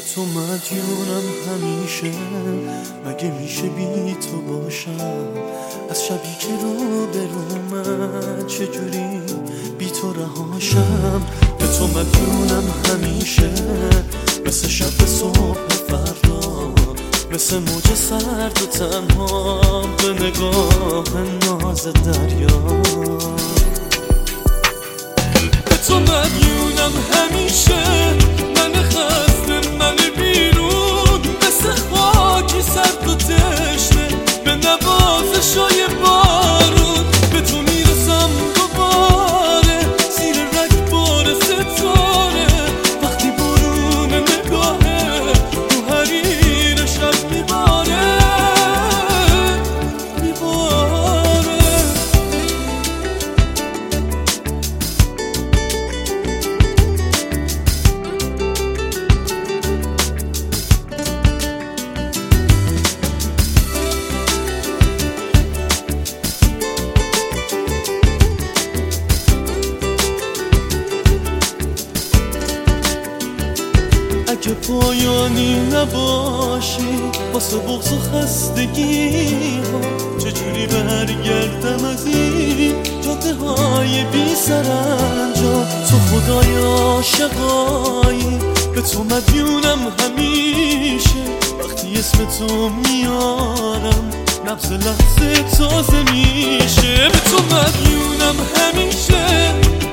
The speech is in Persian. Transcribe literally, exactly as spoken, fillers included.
تو مدیونم همیشه، مگه میشه بی تو باشم؟ از شبی که رو برومد چجوری بی تو رهاشم؟ به تو مدیونم همیشه، مثل شب صبح فردا، مثل موج سرد و تنها به نگاه ناز دریا. به تو مدیونم همیشه، من خسته من بیرون، مثل خاکی سرد و تشنه به نوازشای بارون. به تو میرسم دوباره زیر رگبار ستاره، وقتی برون نگاهه رو حریر شب میباره میباره. اگه پایانی نباشی واسه بغض و خستگی ها، چجوری برگردم از این جاده های بی سرانجام؟ تو خدای عاشقایی، به تو مدیونم همیشه، وقتی اسم تو میارم نبض لحظه تازه میشه. به تو مدیونم همیشه،